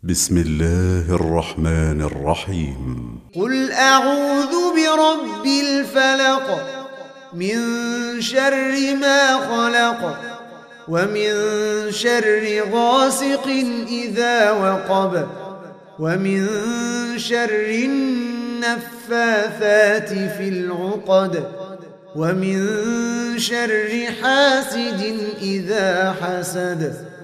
بسم الله الرحمن الرحيم. قل أعوذ برب الفلق من شر ما خلق ومن شر غاسق إذا وقب ومن شر النفاثات في العقد ومن شر حاسد إذا حسد.